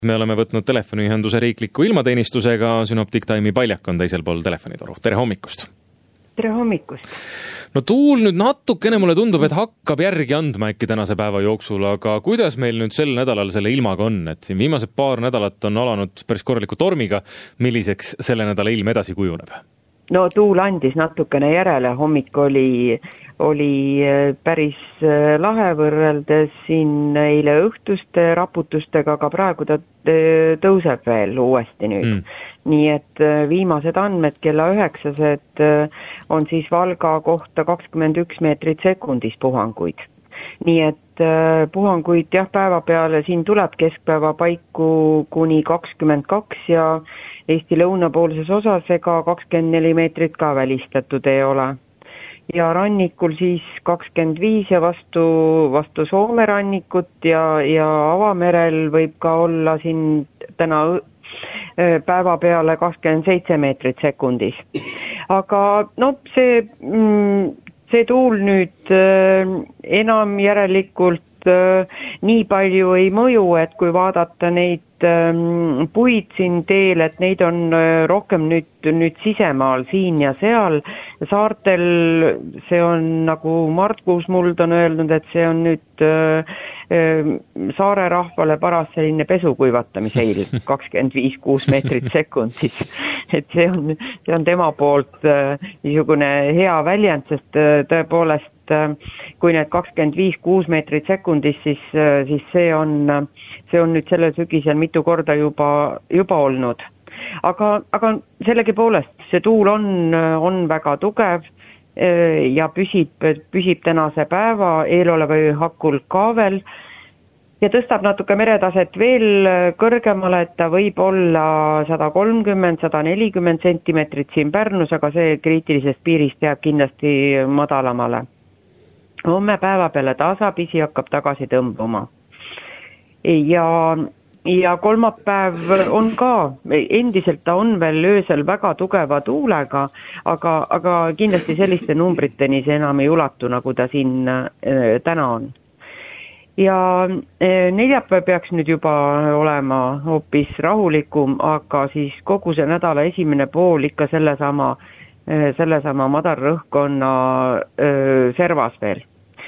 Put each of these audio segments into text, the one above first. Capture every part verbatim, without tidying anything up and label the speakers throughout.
Speaker 1: Me oleme võtnud telefoniühenduse riikliku ilmateenistusega, Synoptic Time'i Paljak on teisel pool telefonitoru. Tere hommikust!
Speaker 2: Tere hommikust!
Speaker 1: No tuul nüüd natukene mulle tundub, et hakkab järgi andma äkki tänase päeva jooksul, aga kuidas meil nüüd sel nädalal selle ilmaga on? Et siin viimased paar nädalat on alanud päris korraliku tormiga. Milliseks selle nädala ilm edasi kujuneb?
Speaker 2: No tuul andis natukene järele, hommik oli, oli päris lahe võrreldes siin eile õhtuste raputustega, aga praegu ta tõuseb veel uuesti nüüd. Mm. Nii et viimased andmed kella üheksased on siis Valga kohta kakskümmend üks meetrit sekundis puhanguid. Nii et puhanguid jah, päeva peale siin tuleb keskpäeva paiku kuni kakskümmend kaks ja Eesti lõunapoolses osas ega kakskümmend neli meetrit ka välistatud ei ole. Ja rannikul siis kakskümmend viis ja vastu, vastu Soome rannikut ja, ja avamerel võib ka olla siin täna päeva peale kakskümmend seitse meetrit sekundis. Aga no see, see tuul nüüd enam järelikult nii palju ei mõju, et kui vaadata neid puid siin teel, et neid on rohkem nüüd, nüüd sisemaal siin ja seal. Saartel see on nagu Mart Kuusmuld on öelnud, et see on nüüd saare rahvale paras selline pesukuivatamise kakskümmend viis kuus meetrit sekundis. Et see on, see on tema poolt niisugune hea väljend, sest tõepoolest kui need kakskümmend viis kuus meetrit sekundis, siis, siis see on, see on nüüd sellel sügisel mitu korda juba, juba olnud. Aga, aga sellegi poolest see tuul on, on väga tugev ja püsib, püsib tänase päeva eeloleva öö hakul ka veel ja tõstab natuke meretaset veel kõrgemale, et ta võib olla sada kolmkümmend kuni sada nelikümmend sentimeetrit siin Pärnus, aga see kriitilisest piirist jääb kindlasti madalamale. Homme päeva peale tasapisi hakkab tagasi tõmbuma. Ja, ja kolmapäev on ka, endiselt ta on veel öösel väga tugeva tuulega, aga, aga kindlasti selliste numbriteni see enam ei ulatu, nagu ta siin äh, täna on. Ja äh, neljapäev peaks nüüd juba olema hoopis rahulikum, aga siis kogu see nädala esimene pool ikka sellesama, äh, sellesama madarrõhkkonna äh, servas veel.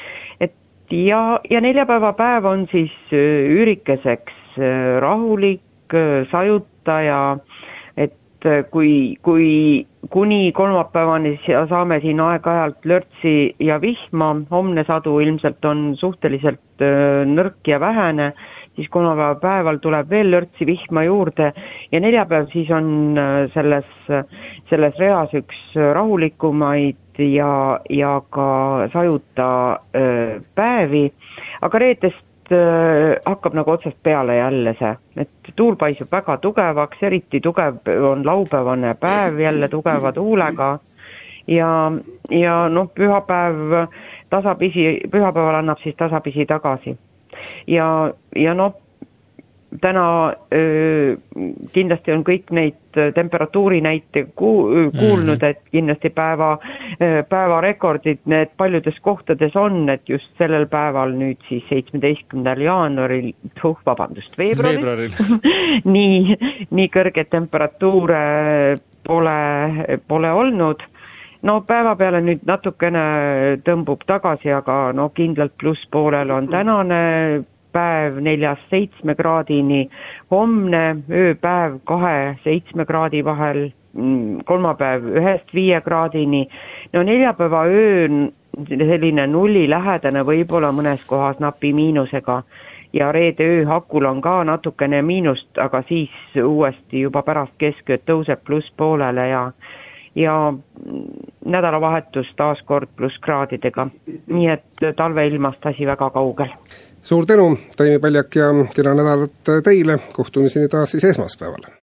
Speaker 2: Ja, ja neljapäeva päev on siis üürikeseks rahulik, sajutaja, et kui, kui kuni kolmapäevani saame siin aeg-ajalt lörtsi ja vihma, homne sadu ilmselt on suhteliselt nõrk ja vähene, siis kolmapäeva päeval tuleb veel lörtsi vihma juurde ja neljapäev siis on selles, selles reas üks rahulikumaid ja, ja ka sajuta öö, päevi, aga reedest öö, hakkab nagu otsast peale jälle see, et tuul paisub väga tugevaks, eriti tugev on laupäevane päev jälle tugeva tuulega ja, ja noh, pühapäev tasapisi, pühapäeval annab siis tasapisi tagasi. Ja, ja no täna öö, kindlasti on kõik neid temperatuuri näite kuulnud, et kindlasti päeva, päevarekordid need paljudes kohtades on, et just sellel päeval nüüd siis seitsmeteistkümnendal jaanuaril, uh, vabandust, veebruaril, veebruaril. nii, nii kõrge temperatuure pole, pole olnud. No päeva peale nüüd natukene tõmbub tagasi, aga no kindlalt plusspoolel on tänane päev neljast seitsme kraadini, homne ööpäev kahe seitsme kraadi vahel, kolmapäev ühest viie kraadini, no neljapäeva öö selline nulli lähedane võib-olla mõnes kohas napi miinusega ja reede öö hakul on ka natukene miinust, aga siis uuesti juba pärast keskööd tõuseb pluss poolele ja ja nädalavahetus taas kord pluss kraadidega. Nii et talveilmast asi väga kaugel.
Speaker 3: Suur tänu, Taimi Paljak ja kena nädalat teile. Kohtumiseni taas siis esmaspäeval.